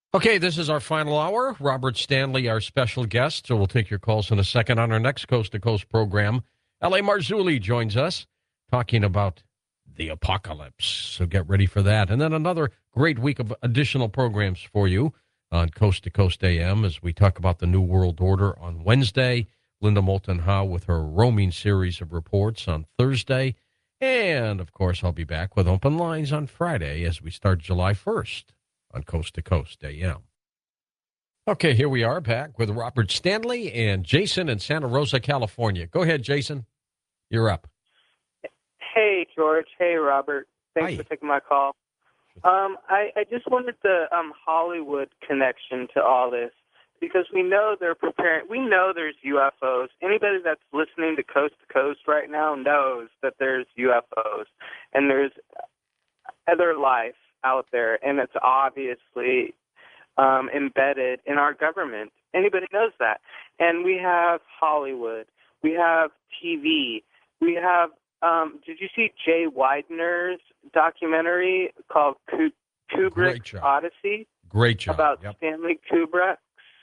Okay, this is our final hour. Robert Stanley, our special guest. So we'll take your calls in a second on our next Coast to Coast program. L.A. Marzulli joins us talking about the apocalypse. So get ready for that. And then another great week of additional programs for you on Coast to Coast AM as we talk about the New World Order on Wednesday. Linda Moulton Howe with her roaming series of reports on Thursday. And, of course, I'll be back with open lines on Friday as we start July 1st. On Coast to Coast AM. Okay, here we are back with Robert Stanley and Jason in Santa Rosa, California. Go ahead, Jason. You're up. Hey, George. Hey, Robert. Thanks for taking my call. I just wanted the Hollywood connection to all this because we know they're preparing. We know there's UFOs. Anybody that's listening to Coast right now knows that there's UFOs and there's other life out there, and it's obviously embedded in our government. Anybody knows that. And we have Hollywood. We have TV. We have, did you see Jay Weidner's documentary called Kubrick's Odyssey? Great job. About Stanley Kubrick.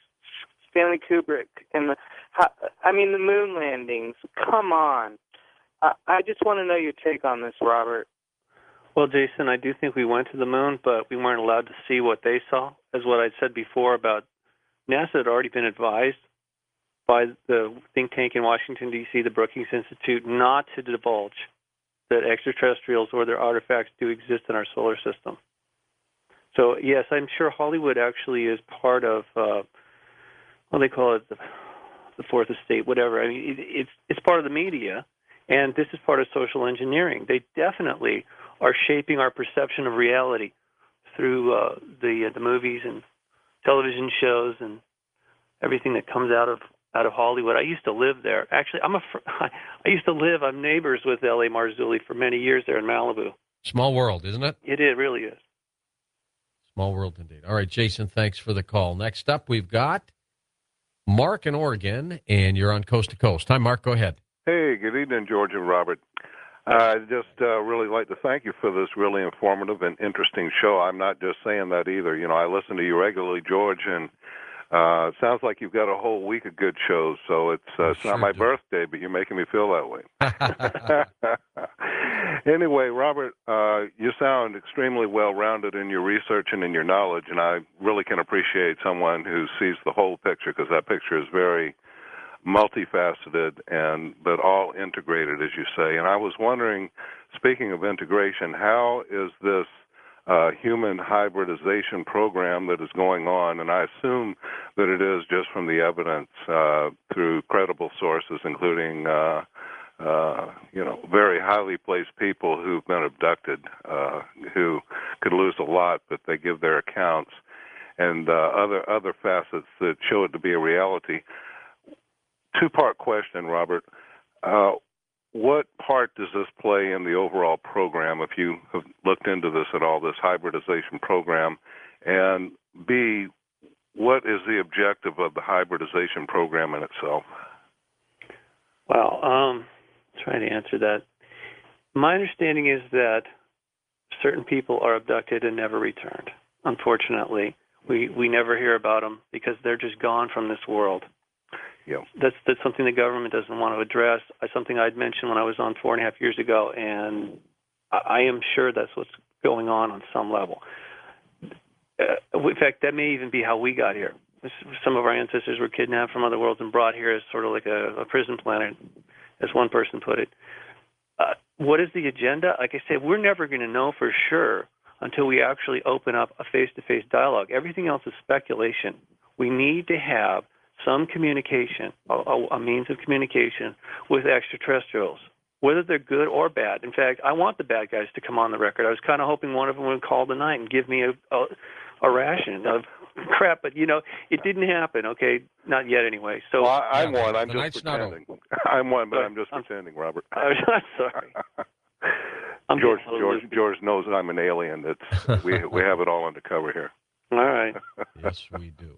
And the moon landings. Come on. I just want to know your take on this, Robert. Well, Jason, I do think we went to the moon, but we weren't allowed to see what they saw. As what I said before about NASA had already been advised by the think tank in Washington, D.C., the Brookings Institute, not to divulge that extraterrestrials or their artifacts do exist in our solar system. So, yes, I'm sure Hollywood actually is part of, they call it the fourth estate, whatever. I mean, it's part of the media, and this is part of social engineering. They definitely are shaping our perception of reality through the movies and television shows and everything that comes out of Hollywood. I used to live there. Actually, I'm neighbors with L.A. Marzulli for many years there in Malibu. Small world, isn't it? It really is. Small world indeed. All right, Jason, thanks for the call. Next up, we've got Mark in Oregon, and you're on Coast to Coast. Hi, Mark. Go ahead. Hey, good evening, George and Robert. I'd just really like to thank you for this really informative and interesting show. I'm not just saying that either. You know, I listen to you regularly, George, and it sounds like you've got a whole week of good shows. So it's not my birthday, but you're making me feel that way. Anyway, Robert, you sound extremely well-rounded in your research and in your knowledge, and I really can appreciate someone who sees the whole picture because that picture is very multifaceted but all integrated, as you say. And I was wondering, speaking of integration, how is this human hybridization program that is going on, and I assume that it is just from the evidence through credible sources, including very highly placed people who've been abducted, who could lose a lot, but they give their accounts, and other facets that show it to be a reality. Two-part question, Robert. What part does this play in the overall program, if you have looked into this at all, this hybridization program? And B, what is the objective of the hybridization program in itself? Well, trying to answer that. My understanding is that certain people are abducted and never returned. Unfortunately, we never hear about them because they're just gone from this world. Yeah. That's something the government doesn't want to address. Something I'd mentioned when I was on 4.5 years ago, and I am sure that's what's going on some level. In fact, that may even be how we got here. Some of our ancestors were kidnapped from other worlds and brought here as sort of like a prison planet, as one person put it. What is the agenda? Like I said, we're never going to know for sure until we actually open up a face-to-face dialogue. Everything else is speculation. We need to have some communication, a means of communication with extraterrestrials, whether they're good or bad. In fact, I want the bad guys to come on the record. I was kind of hoping one of them would call tonight and give me a ration of crap, but, it didn't happen, okay? Not yet anyway. So well, I'm one. I'm just pretending. I'm one, but I'm just pretending, Robert. I'm sorry. George knows that I'm an alien. We have it all under cover here. All right. Yes, we do.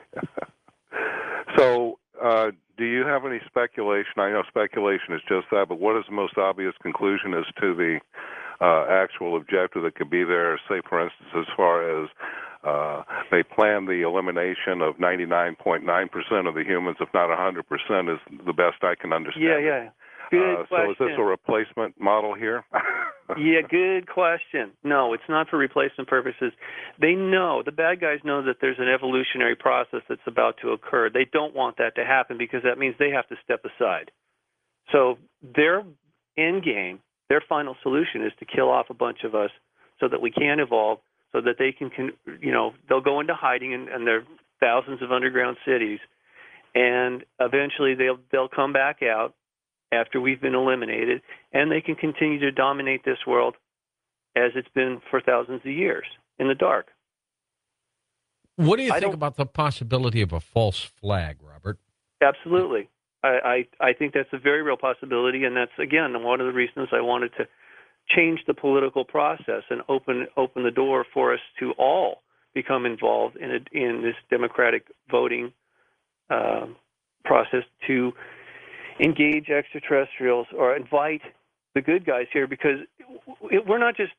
So, do you have any speculation? I know speculation is just that, but what is the most obvious conclusion as to the actual objective that could be there? Say, for instance, as far as they plan the elimination of 99.9% of the humans, if not 100%, is the best I can understand. Yeah. Good question. So is this a replacement model here? Yeah, good question. No, it's not for replacement purposes. They know, the bad guys know that there's an evolutionary process that's about to occur. They don't want that to happen because that means they have to step aside. So their end game, their final solution is to kill off a bunch of us so that we can evolve, so that they can they'll go into hiding in their thousands of underground cities, and eventually they'll come back out after we've been eliminated, and they can continue to dominate this world as it's been for thousands of years in the dark. What do you think about the possibility of a false flag, Robert? Absolutely. I think that's a very real possibility, and that's, again, one of the reasons I wanted to change the political process and open the door for us to all become involved in this democratic voting process to engage extraterrestrials or invite the good guys here, because we're not just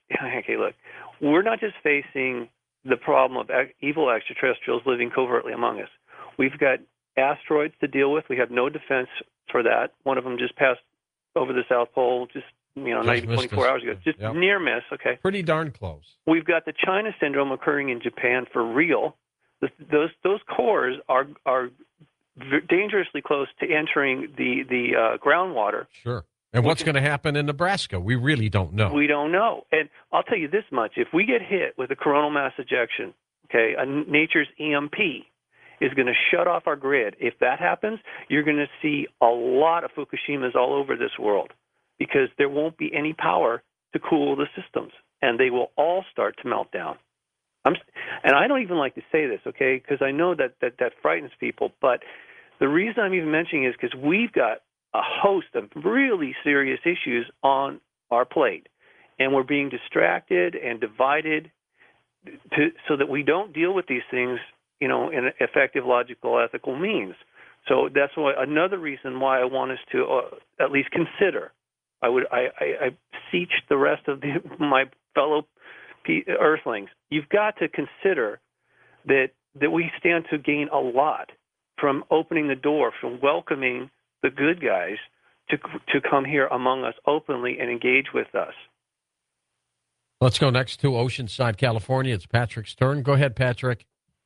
facing the problem of evil extraterrestrials living covertly among us. We've got asteroids to deal with. We have no defense for that. One of them just passed over the South Pole maybe 24 hours ago. Just near miss, okay. Pretty darn close. We've got the China syndrome occurring in Japan for real. Those cores are dangerously close to entering the groundwater. Sure. And what's going to happen in Nebraska? We really don't know. We don't know. And I'll tell you this much. If we get hit with a coronal mass ejection, okay, nature's EMP is going to shut off our grid. If that happens, you're going to see a lot of Fukushimas all over this world, because there won't be any power to cool the systems, and they will all start to melt down. And I don't even like to say this, okay, because I know that frightens people, but the reason I'm even mentioning it is because we've got a host of really serious issues on our plate, and we're being distracted and divided so that we don't deal with these things, in effective, logical, ethical means. So that's another reason why I want us to at least consider. I beseech the rest of my fellow Earthlings. You've got to consider that we stand to gain a lot from opening the door, from welcoming the good guys to come here among us openly and engage with us. Let's go next to Oceanside, California. It's Patrick's turn. Go ahead, Patrick.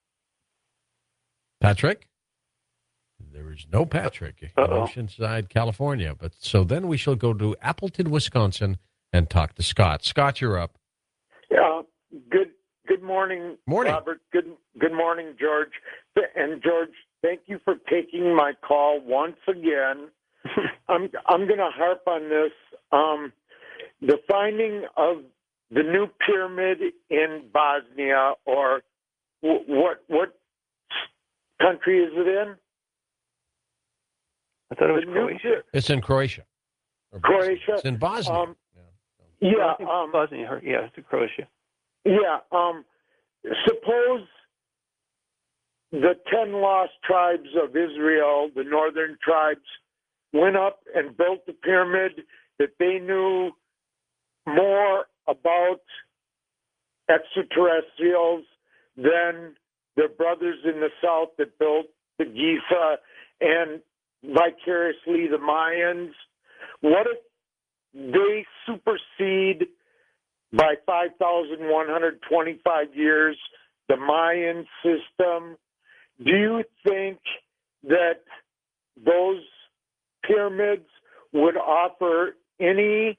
Patrick? There is no Patrick in Oceanside, California. But so then we shall go to Appleton, Wisconsin, and talk to Scott. Scott, you're up. Yeah. Good morning, Robert. Good morning, George. And George, thank you for taking my call once again. I'm going to harp on this. The finding of the new pyramid in Bosnia, or what country is it in? I thought it was Croatia. It's in Croatia. Croatia. It's in Bosnia. Bosnia. Yeah, it's in Croatia. Yeah. Suppose the 10 lost tribes of Israel, the northern tribes, went up and built the pyramid, that they knew more about extraterrestrials than their brothers in the south that built the Giza and vicariously the Mayans. What if they supersede by 5,125 years the Mayan system? Do you think that those pyramids would offer any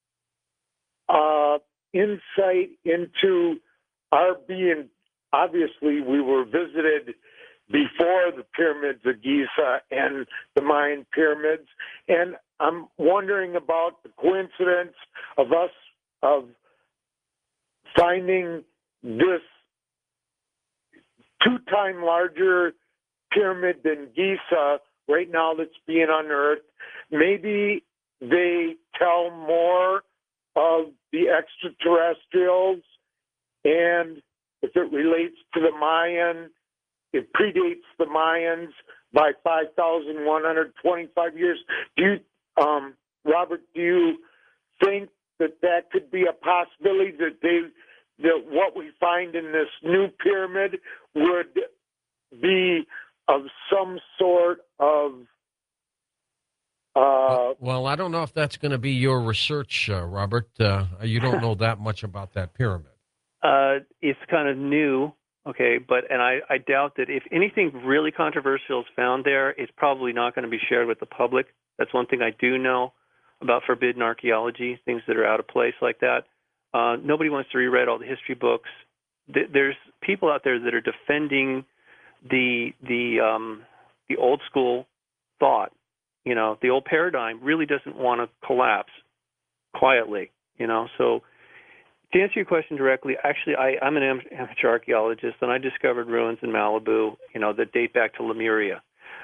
insight into our being? Obviously, we were visited before the pyramids of Giza and the Mayan pyramids, and I'm wondering about the coincidence of us finding this 2 times larger pyramid than Giza right now that's being unearthed. Maybe they tell more of the extraterrestrials, and if it relates to the Mayan, it predates the Mayans by 5,125 years. Robert, do you think that could be a possibility, that that what we find in this new pyramid would be of some sort of well, I don't know if that's going to be your research, Robert. You don't know that much about that pyramid. It's kind of new, okay, and I doubt that if anything really controversial is found there, it's probably not going to be shared with the public. That's one thing I do know about forbidden archaeology, things that are out of place like that. Nobody wants to reread all the history books. There's people out there that are defending the old school thought. You know, the old paradigm really doesn't want to collapse quietly, you know. So to answer your question directly, actually, I'm an amateur archaeologist, and I discovered ruins in Malibu, you know, that date back to Lemuria.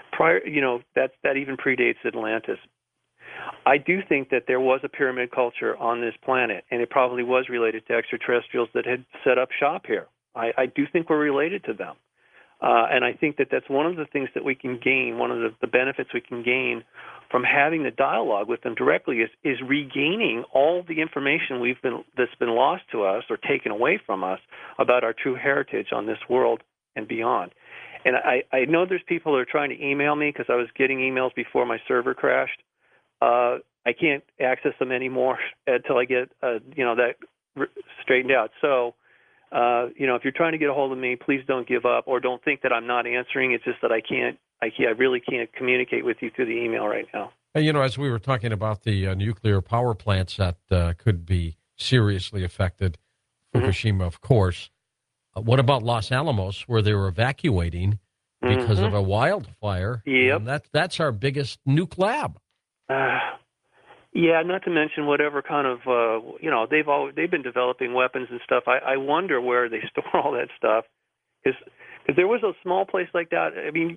That even predates Atlantis. I do think that there was a pyramid culture on this planet, and it probably was related to extraterrestrials that had set up shop here. I do think we're related to them. And I think that that's one of the things that we can gain, one of the benefits we can gain from having the dialogue with them directly is regaining all the information that's been lost to us or taken away from us about our true heritage on this world and beyond. And I know there's people who are trying to email me because I was getting emails before my server crashed. I can't access them anymore until I get that straightened out. So if you're trying to get a hold of me, please don't give up or don't think that I'm not answering. It's just that I really can't communicate with you through the email right now. And, as we were talking about the nuclear power plants that could be seriously affected, Fukushima, of course, what about Los Alamos, where they were evacuating because of a wildfire? Yep. And that's our biggest nuke lab. Yeah, not to mention whatever kind of, they've been developing weapons and stuff. I wonder where they store all that stuff, because there was a small place like that. I mean,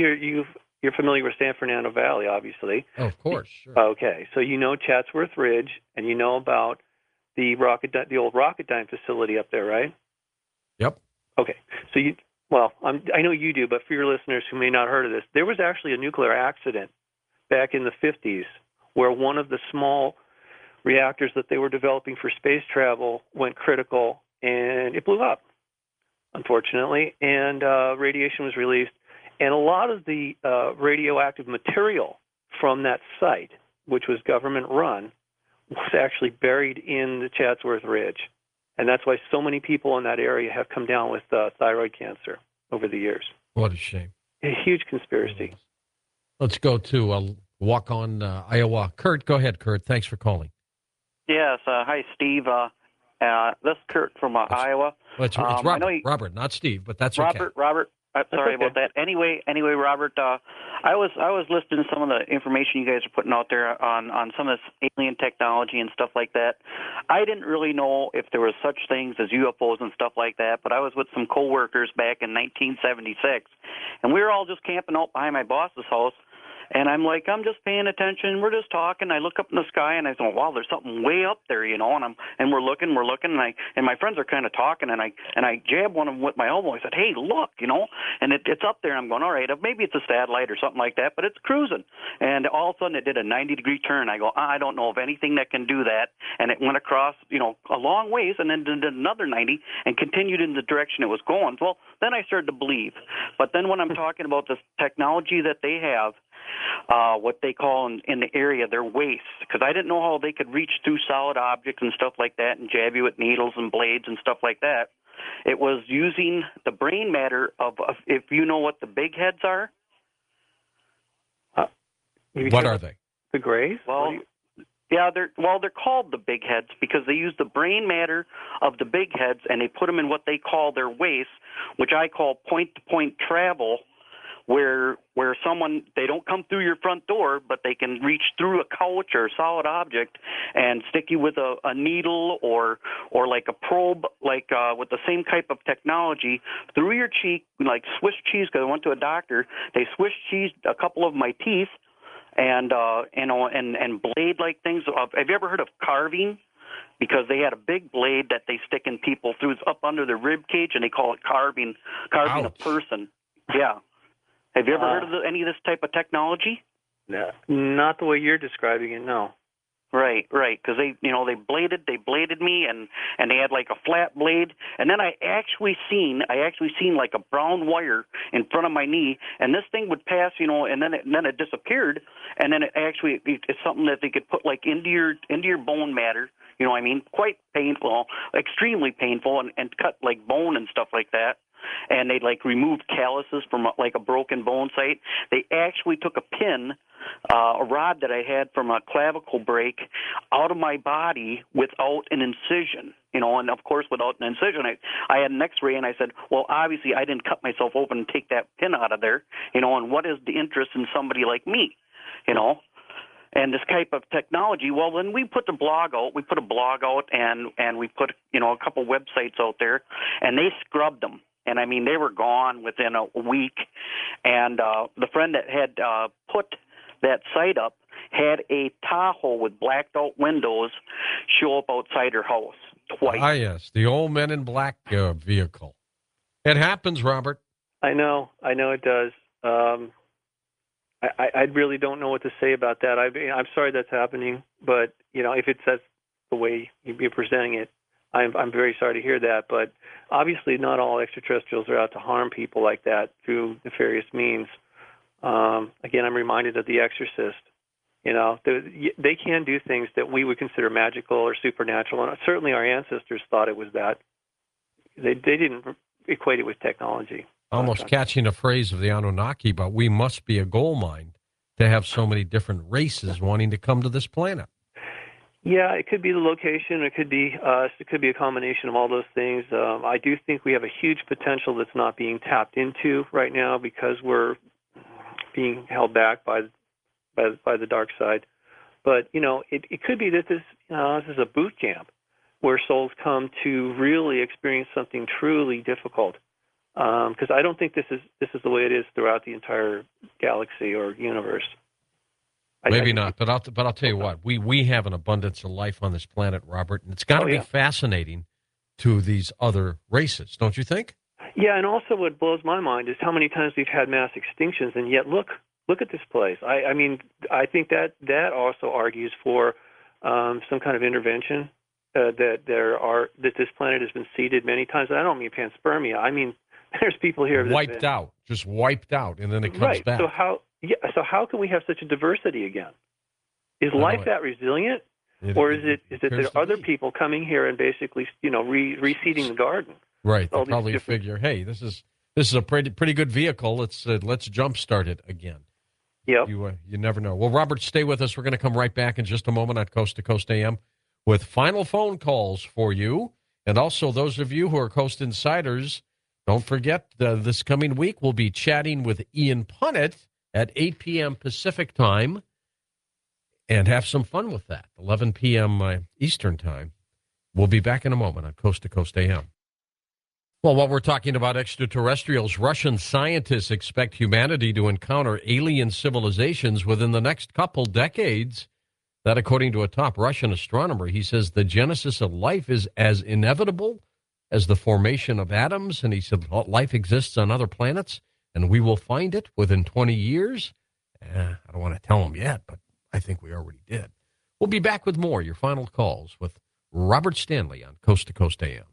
you're familiar with San Fernando Valley, obviously. Oh, of course, sure. Okay, so you know Chatsworth Ridge, and you know about the old Rocketdyne facility up there, right? Yep. Okay, so I know you do, but for your listeners who may not have heard of this, there was actually a nuclear accident back in the 50s. Where one of the small reactors that they were developing for space travel went critical, and it blew up, unfortunately, and radiation was released. And a lot of the radioactive material from that site, which was government-run, was actually buried in the Chatsworth Ridge. And that's why so many people in that area have come down with thyroid cancer over the years. What a shame. A huge conspiracy. Let's go to walk on Iowa. Kurt, go ahead, Kurt. Thanks for calling. Yes. Hi, Steve. This is Kurt from Iowa. Well, it's Robert, not Steve, but that's okay. Robert. Sorry about that. Anyway, Robert, I was listening to some of the information you guys are putting out there on some of this alien technology and stuff like that. I didn't really know if there was such things as UFOs and stuff like that, but I was with some coworkers back in 1976, and we were all just camping out behind my boss's house. And I'm just paying attention. We're just talking. I look up in the sky and I say, wow, there's something way up there, and we're looking, and my friends are kind of talking, and I jab one of them with my elbow. I said, hey, look, and it's up there. And I'm going, all right, maybe it's a satellite or something like that, but it's cruising. And all of a sudden it did a 90-degree turn. I go, I don't know of anything that can do that. And it went across, a long ways, and then did another 90 and continued in the direction it was going. Well, then I started to believe. But then when I'm talking about this technology that they have, what they call in the area their wastes, because I didn't know how they could reach through solid objects and stuff like that and jab you with needles and blades and stuff like that. It was using the brain matter of if you know what the big heads are. What are they? The Greys? Well, yeah, they're called the big heads because they use the brain matter of the big heads and they put them in what they call their wastes, which I call point-to-point travel. Where someone, they don't come through your front door, but they can reach through a couch or a solid object and stick you with a needle or like a probe, with the same type of technology through your cheek, like Swiss cheese. Because I went to a doctor, they Swiss cheesed a couple of my teeth and blade-like things. Have you ever heard of carving? Because they had a big blade that they stick in people through up under the rib cage, and they call it carving Ouch. a person. Yeah. Have you ever heard of any of this type of technology? No, not the way you're describing it, no. Right, because they bladed me, and they had like a flat blade, and then I actually seen like a brown wire in front of my knee, and this thing would pass, and then it disappeared, and then it's something that they could put like into your bone matter, quite painful, extremely painful, and cut like bone and stuff like that. And they like removed calluses from like a broken bone site. They actually took a pin, a rod that I had from a clavicle break, out of my body without an incision. And of course, without an incision, I had an X-ray, and I said, well, obviously, I didn't cut myself open and take that pin out of there. And what is the interest in somebody like me? And this type of technology, well, then we put the blog out. We put a blog out, and we put a couple websites out there, and they scrubbed them. And, they were gone within a week. And the friend that had put that site up had a Tahoe with blacked out windows show up outside her house twice. Ah, yes, the old Men in Black vehicle. It happens, Robert. I know it does. I really don't know what to say about that. I'm sorry that's happening, but, if that's the way you're presenting it, I'm very sorry to hear that, but obviously not all extraterrestrials are out to harm people like that through nefarious means. Again, I'm reminded of The Exorcist. They can do things that we would consider magical or supernatural, and certainly our ancestors thought it was that. They didn't equate it with technology. Almost catching a phrase of the Anunnaki, but we must be a gold mine to have so many different races wanting to come to this planet. Yeah, it could be the location. It could be us. It could be a combination of all those things. I do think we have a huge potential that's not being tapped into right now because we're being held back by the dark side. But it could be that this is a boot camp where souls come to really experience something truly difficult. Because I don't think this is the way it is throughout the entire galaxy or universe. Maybe not, but I'll tell you what, we have an abundance of life on this planet, Robert, and it's got to be fascinating to these other races, don't you think? Yeah, and also what blows my mind is how many times we've had mass extinctions, and yet look at this place. I think that also argues for some kind of intervention that this planet has been seeded many times. And I don't mean panspermia. I mean there's people here just wiped out, and then it comes back. So how can we have such a diversity again? Is life that resilient, or is it there are other people coming here and basically reseeding the garden? Right. They'll probably figure, hey, this is a pretty good vehicle. Let's jumpstart it again. Yep. You never know. Well, Robert, stay with us. We're going to come right back in just a moment on Coast to Coast AM with final phone calls for you, and also those of you who are Coast Insiders. Don't forget, this coming week we'll be chatting with Ian Punnett at 8 p.m. Pacific time and have some fun with that. 11 p.m. Eastern time. We'll be back in a moment on Coast to Coast AM. Well, while we're talking about extraterrestrials, Russian scientists expect humanity to encounter alien civilizations within the next couple decades. That, according to a top Russian astronomer, he says the genesis of life is as inevitable as the formation of atoms, and he said life exists on other planets, and we will find it within 20 years. I don't want to tell him yet, but I think we already did. We'll be back with more, your final calls, with Robert Stanley on Coast to Coast AM.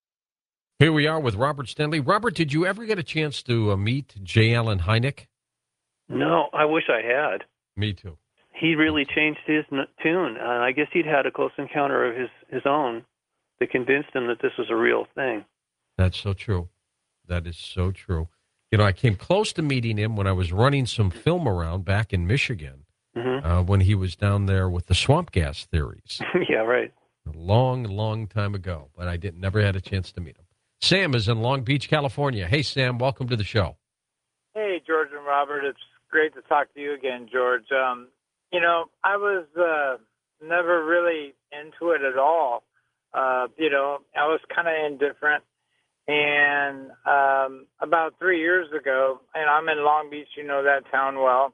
Here we are with Robert Stanley. Robert, did you ever get a chance to meet J. Allen Hynek? No, I wish I had. Me too. He really changed his tune. I guess he'd had a close encounter of his own that convinced him that this was a real thing. That's so true. That is so true. I came close to meeting him when I was running some film around back in Michigan, when he was down there with the swamp gas theories. Yeah, right. A long, long time ago, but I never had a chance to meet him. Sam is in Long Beach, California. Hey, Sam, welcome to the show. Hey, George and Robert. It's great to talk to you again, George. I was never really into it at all. I was kind of indifferent. And about 3 years ago, and I'm in Long Beach, you know that town well,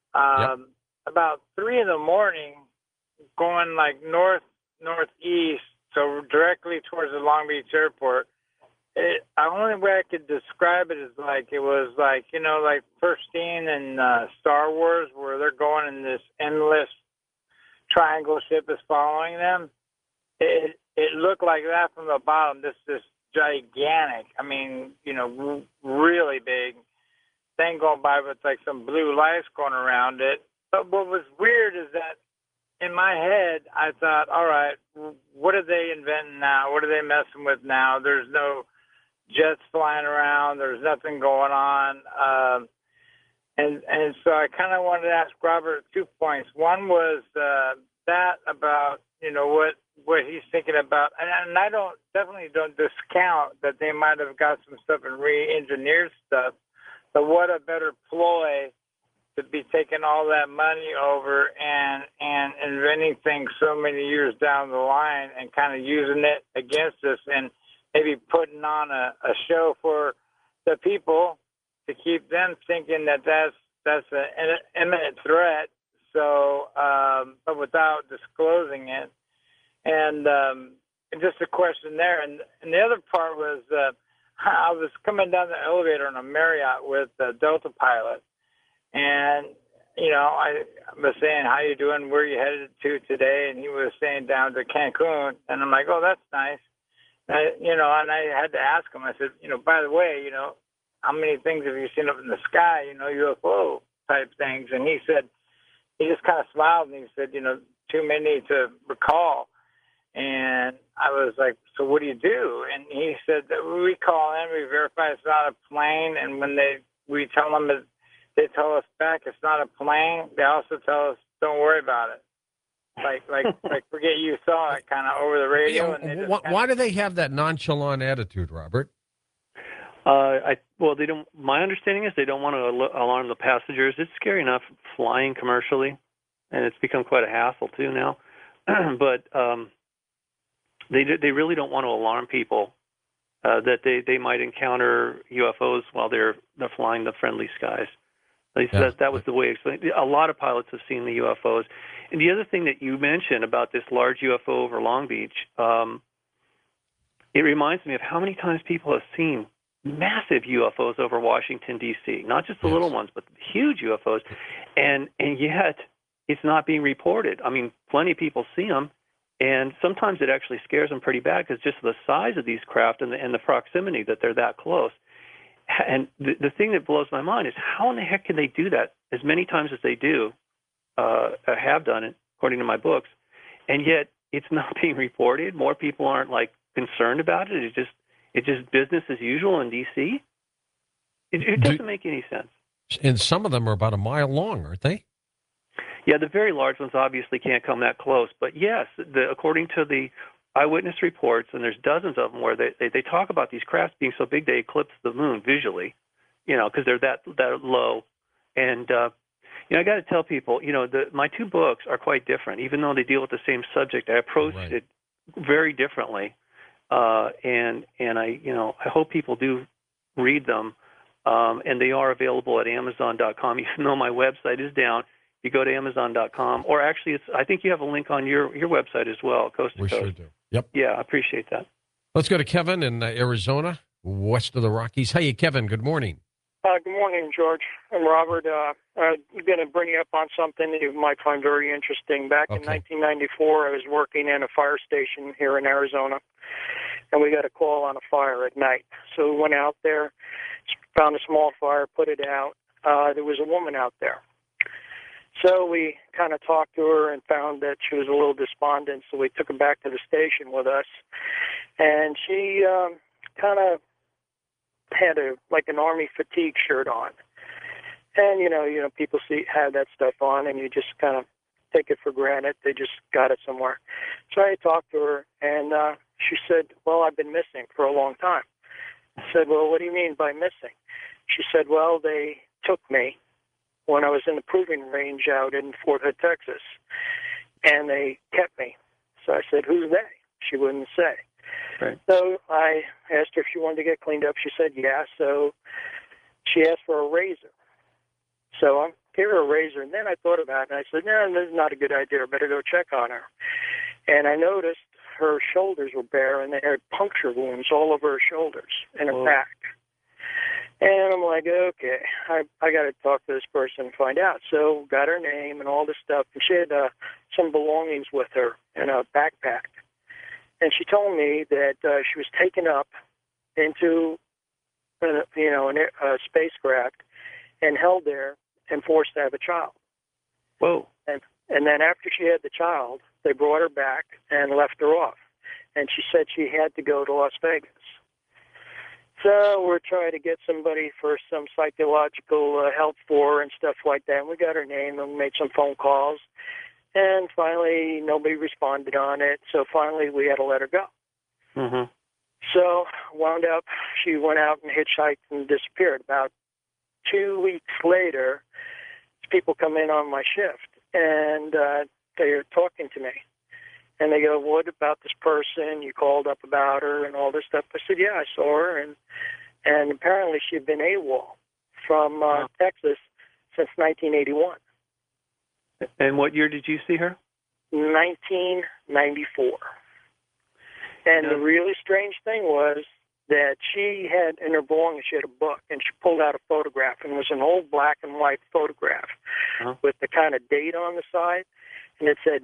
about 3 a.m, going like northeast, so directly towards the Long Beach airport, the only way I could describe it is like it was like, like first scene in Star Wars where they're going in this endless triangle ship is following them. It looked like that from the bottom. This gigantic, I mean, really big thing going by with like some blue lights going around it. But what was weird is that in my head, I thought, all right, what are they inventing now? What are they messing with now? There's no jets flying around. There's nothing going on. And so I kind of wanted to ask Robert 2 points. One was that about, what he's thinking about. And I definitely don't discount that they might have got some stuff and re-engineered stuff. But what a better ploy to be taking all that money over and inventing things so many years down the line and kind of using it against us and maybe putting on a show for the people to keep them thinking that that's an imminent threat. So, but without disclosing it. And just a question there. And the other part was I was coming down the elevator in a Marriott with a Delta pilot. And, I was saying, how you doing? Where are you headed to today? And he was saying down to Cancun. And I'm like, oh, that's nice. And I had to ask him, I said, by the way, how many things have you seen up in the sky, UFO type things? And he just kind of smiled and he said, too many to recall. And I was like, so what do you do? And he said that we call in, we verify it's not a plane. And when we tell them that they tell us back it's not a plane, they also tell us, don't worry about it. Like forget you saw it kind of over the radio. And why do they have that nonchalant attitude, Robert? They don't. My understanding is they don't want to alarm the passengers. It's scary enough flying commercially, and it's become quite a hassle too now. But they really don't want to alarm people that they might encounter UFOs while they're flying the friendly skies. At least that was the way it explained. A lot of pilots have seen the UFOs. And the other thing that you mentioned about this large UFO over Long Beach, it reminds me of how many times people have seen massive UFOs over Washington, D.C., not just the little ones, but huge UFOs. And yet it's not being reported. I mean, plenty of people see them, and sometimes it actually scares them pretty bad because just the size of these craft and the proximity that they're that close. And the thing that blows my mind is how in the heck can they do that as many times as they do, have done it, according to my books, and yet it's not being reported. More people aren't concerned about it. It's just business as usual in D.C. It doesn't make any sense. And some of them are about a mile long, aren't they? Yeah, the very large ones obviously can't come that close. But yes, according to the eyewitness reports, and there's dozens of them where they talk about these crafts being so big they eclipse the moon visually, because they're that low. And I got to tell people, my two books are quite different, even though they deal with the same subject. I approached it very differently, and I hope people do read them, and they are available at Amazon.com. Even though my website is down, you go to Amazon.com, or actually, I think you have a link on your website as well, Coast to Coast. We sure do. Yep. Yeah, I appreciate that. Let's go to Kevin in Arizona, west of the Rockies. Hey, Kevin, good morning. Good morning, George and Robert. I'm going to bring you up on something that you might find very interesting. Back in 1994, I was working in a fire station here in Arizona, and we got a call on a fire at night. So we went out there, found a small fire, put it out. There was a woman out there. So we kind of talked to her and found that she was a little despondent, so we took her back to the station with us. And she kind of had an Army fatigue shirt on. And, people have that stuff on, and you just kind of take it for granted. They just got it somewhere. So I talked to her, and she said, well, I've been missing for a long time. I said, well, what do you mean by missing? She said, well, they took me when I was in the proving range out in Fort Hood, Texas, and they kept me. So I said, who's they? She wouldn't say. Right. So I asked her if she wanted to get cleaned up. She said, yeah. So she asked for a razor. So I gave her a razor, and then I thought about it, and I said, no, this is not a good idea. I better go check on her. And I noticed her shoulders were bare, and they had puncture wounds all over her shoulders and her back. And I'm like, okay, I got to talk to this person and find out. So got her name and all this stuff. And she had some belongings with her in a backpack. And she told me that she was taken up into, a spacecraft and held there and forced to have a child. Whoa. And then after she had the child, they brought her back and left her off. And she said she had to go to Las Vegas. So we're trying to get somebody for some psychological help for her and stuff like that. And we got her name and made some phone calls. And finally, nobody responded on it. So finally, we had to let her go. Mm-hmm. So wound up, she went out and hitchhiked and disappeared. About 2 weeks later, people come in on my shift, and they're talking to me. And they go, what about this person? You called up about her and all this stuff. I said, yeah, I saw her. And apparently she had been AWOL from Texas since 1981. And what year did you see her? 1994. And the really strange thing was that she had, in her belongings, she had a book, and she pulled out a photograph, and it was an old black and white photograph with the kind of date on the side, and it said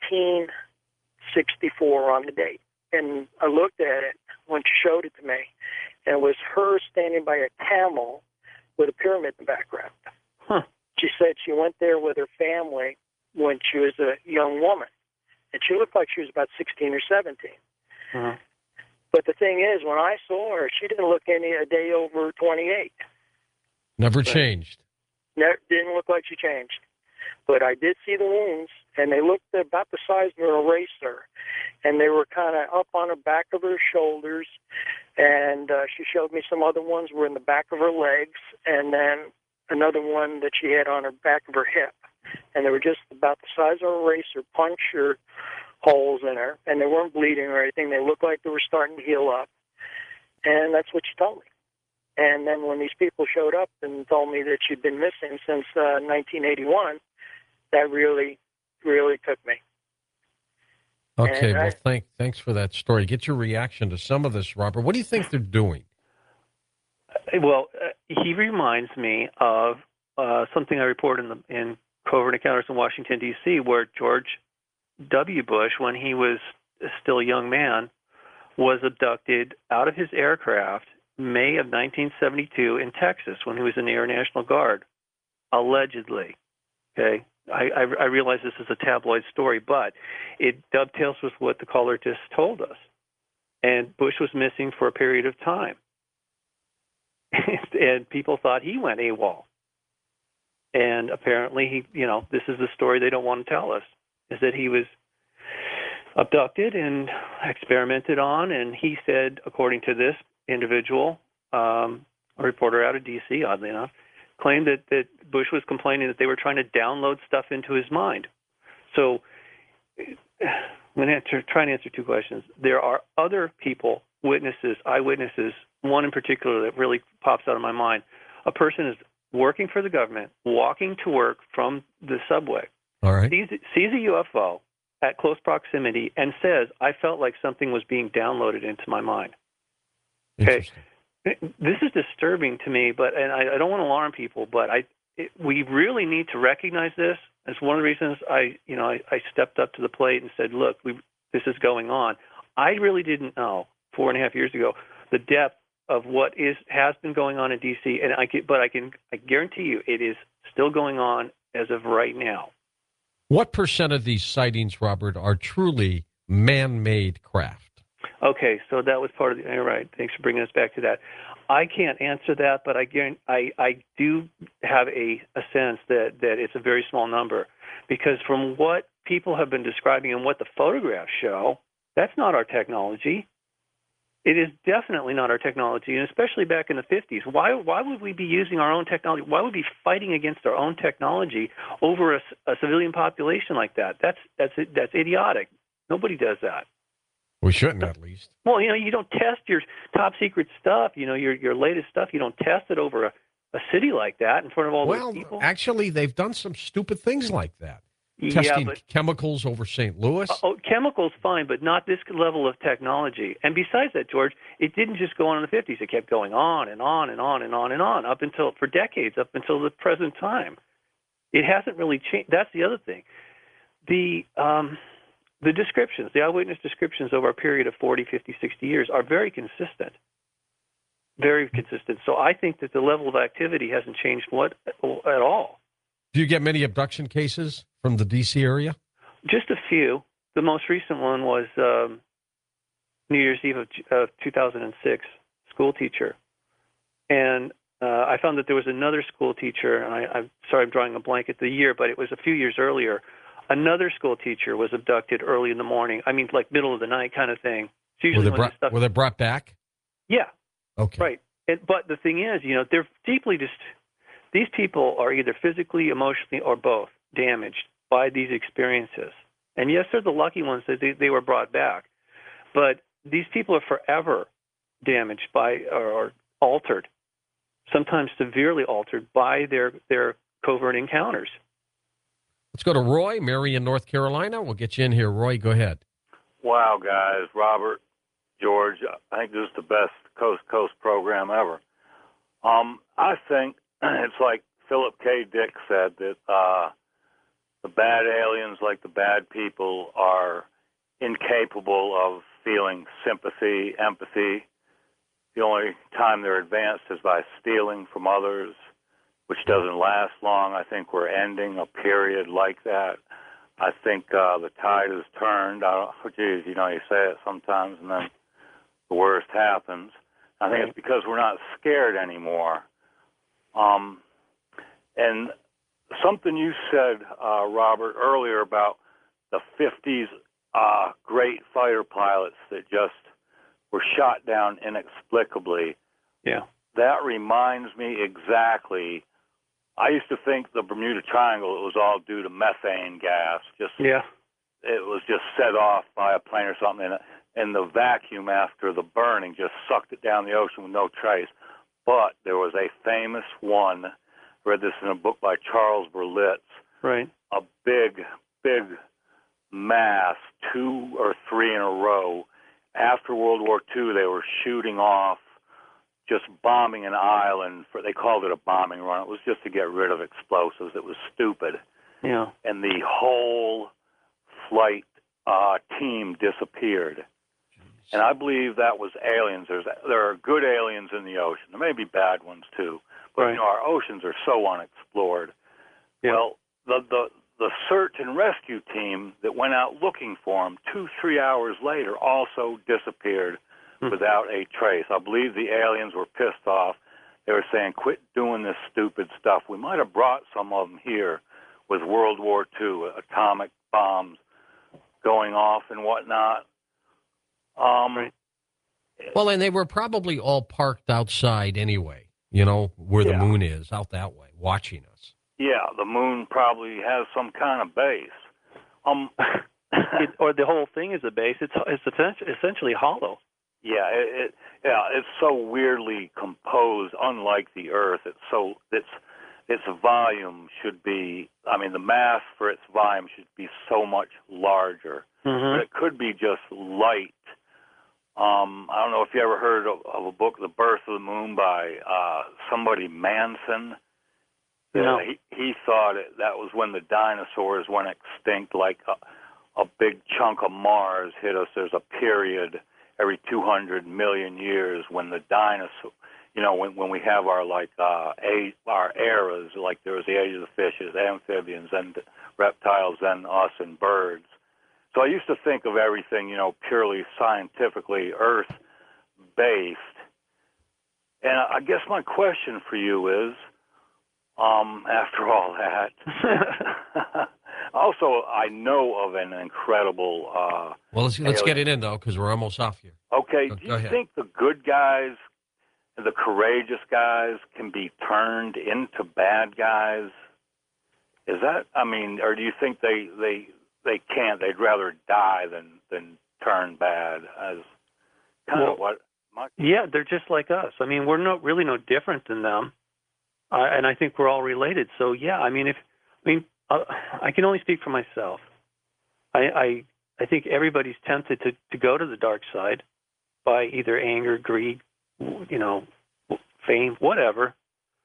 1964 on the date. And I looked at it when she showed it to me, and it was her standing by a camel with a pyramid in the background. Huh. She said she went there with her family when she was a young woman, and she looked like she was about 16 or 17. Uh-huh. But the thing is, when I saw her, she didn't look a day over 28. Never changed. Didn't look like she changed. But I did see the wounds, and they looked about the size of an eraser, and they were kind of up on the back of her shoulders, and she showed me some other ones were in the back of her legs, and then another one that she had on her back of her hip. And they were just about the size of an eraser, puncture holes in her, and they weren't bleeding or anything. They looked like they were starting to heal up. And that's what she told me. And then when these people showed up and told me that she'd been missing since 1981, that really, really took me. Okay, well, thanks for that story. Get your reaction to some of this, Robert. What do you think they're doing? Well, he reminds me of something I reported in Covert Encounters in Washington, D.C., where George W. Bush, when he was still a young man, was abducted out of his aircraft May of 1972 in Texas when he was in the Air National Guard, allegedly. Okay, I realize this is a tabloid story, but it dovetails with what the caller just told us. And Bush was missing for a period of time. And people thought he went AWOL. And apparently, this is the story they don't want to tell us, is that he was abducted and experimented on. And he said, according to this individual, a reporter out of D.C., oddly enough, claimed that Bush was complaining that they were trying to download stuff into his mind. So I'm going to try and answer two questions. There are other people, witnesses, eyewitnesses, one in particular that really pops out of my mind. A person is working for the government, walking to work from the subway, all right, sees a UFO at close proximity and says, I felt like something was being downloaded into my mind. Okay, this is disturbing to me, and I don't want to alarm people, but we really need to recognize this. It's one of the reasons I stepped up to the plate and said, look, this is going on. I really didn't know 4.5 years ago the depth of what has been going on in D.C., and I guarantee you it is still going on as of right now. What percent of these sightings, Robert, are truly man-made craft? Okay, so that was part of the. You're right. Thanks for bringing us back to that. I can't answer that, but I do have a sense that it's a very small number, because from what people have been describing and what the photographs show, that's not our technology. It is definitely not our technology, and especially back in the 50s. Why would we be using our own technology? Why would we be fighting against our own technology over a civilian population like that? That's idiotic. Nobody does that. We shouldn't, at least. Well, you don't test your top secret stuff. Your latest stuff. You don't test it over a city like that in front of all those people. Well, actually, they've done some stupid things like that. Testing chemicals over St. Louis. Chemicals, fine, but not this level of technology. And besides that, George, it didn't just go on in the 50s. It kept going on and on and on and on and on for decades, up until the present time. It hasn't really changed. That's the other thing. the descriptions, the eyewitness descriptions over a period of 40, 50, 60 years are very consistent. Very consistent. So I think that the level of activity hasn't changed at all. Do you get many abduction cases from the D.C. area? Just a few. The most recent one was New Year's Eve of 2006, school teacher. And I found that there was another school teacher, and I'm sorry I'm drawing a blank at the year, but it was a few years earlier. Another school teacher was abducted early in the morning. I mean, like middle of the night kind of thing. It's usually were they brought back? Yeah. Okay. Right. But the thing is, they're deeply these people are either physically, emotionally, or both damaged by these experiences. And yes, they're the lucky ones that they were brought back. But these people are forever damaged by or altered, sometimes severely altered by their covert encounters. Let's go to Roy, Marion, North Carolina. We'll get you in here. Roy, go ahead. Wow, guys. Robert, George, I think this is the best coast-to-coast program ever. I think it's like Philip K. Dick said, that the bad aliens, like the bad people, are incapable of feeling sympathy, empathy. The only time they're advanced is by stealing from others, which doesn't last long. I think we're ending a period like that. I think the tide has turned. You say it sometimes, and then the worst happens. I think it's because we're not scared anymore. And something you said, Robert, earlier about the 50s great fighter pilots that just were shot down inexplicably. Yeah. That reminds me exactly. I used to think the Bermuda Triangle, it was all due to methane gas. It was just set off by a plane or something, and the vacuum after the burning just sucked it down the ocean with no trace. But there was a famous one, read this in a book by Charles Berlitz, right? A big mass, 2 or 3 in a row. After World War II, they were shooting off, just bombing an island. They called it a bombing run. It was just to get rid of explosives. It was stupid. Yeah. And the whole flight team disappeared. And I believe that was aliens. There are good aliens in the ocean. There may be bad ones too, but our oceans are so unexplored. Yeah. Well, the search and rescue team that went out looking for him 2-3 hours later also disappeared without a trace. I believe the aliens were pissed off. They were saying, "Quit doing this stupid stuff. We might have brought some of them here with World War II, atomic bombs going off and whatnot." Well, and they were probably all parked outside anyway, where the moon is, out that way, watching us. Yeah, the moon probably has some kind of base. Or the whole thing is a base. It's essentially hollow. Yeah, it's so weirdly composed, unlike the Earth. Its volume should be, the mass for its volume should be so much larger. Mm-hmm. But it could be just light. I don't know if you ever heard of a book, The Birth of the Moon, by somebody Manson. No. He thought that was when the dinosaurs went extinct, like a big chunk of Mars hit us. There's a period every 200 million years when the dinosaurs, when we have our our eras, like there was the age of the fishes, amphibians, and reptiles, then us and birds. So I used to think of everything, purely scientifically Earth-based. And I guess my question for you is, after all that, also I know of an incredible... well, let's get it in, though, because we're almost off here. Okay, do you think the good guys, the courageous guys, can be turned into bad guys? Is that, or do you think they can't? They'd rather die than turn bad, as kind of what... Yeah, they're just like us. We're really no different than them. And I think we're all related. So, yeah, I can only speak for myself. I think everybody's tempted to go to the dark side by either anger, greed, fame, whatever.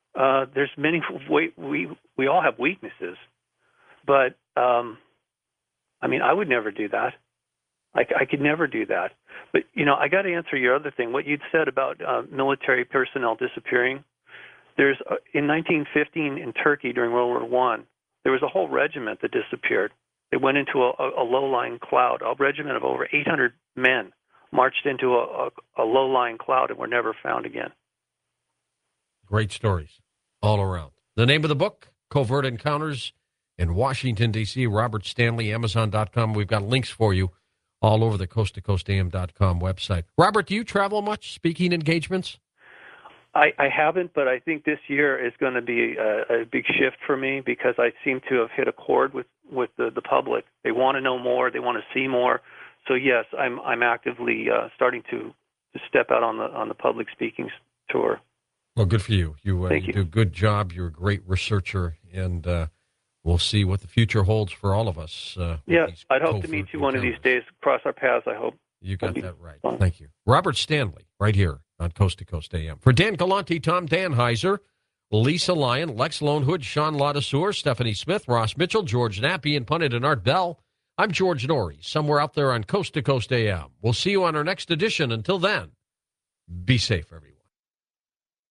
There's many we all have weaknesses, but I mean, I would never do that. I could never do that. But, I got to answer your other thing. What you'd said about military personnel disappearing. There's in 1915 in Turkey during World War I, there was a whole regiment that disappeared. They went into a low-lying cloud. A regiment of over 800 men marched into a low-lying cloud and were never found again. Great stories all around. The name of the book, Covert Encounters in Washington, D.C., Robert Stanley, Amazon.com. We've got links for you all over the coasttocoastam.com website. Robert, do you travel much, speaking engagements? I haven't, but I think this year is going to be a big shift for me because I seem to have hit a chord with the public. They want to know more. They want to see more. So, yes, I'm actively starting to step out on the public speaking tour. Well, good for you. You do a good job. You're a great researcher, and we'll see what the future holds for all of us. Yes, I'd hope to meet you one of these days, cross our paths, I hope. You got that right. Fun. Thank you. Robert Stanley, right here on Coast to Coast AM. For Dan Galante, Tom Danheiser, Lisa Lyon, Lex Lonehood, Sean Ladesseur, Stephanie Smith, Ross Mitchell, George Nappy, and pundit and Art Bell, I'm George Norrie, somewhere out there on Coast to Coast AM. We'll see you on our next edition. Until then, be safe, everyone.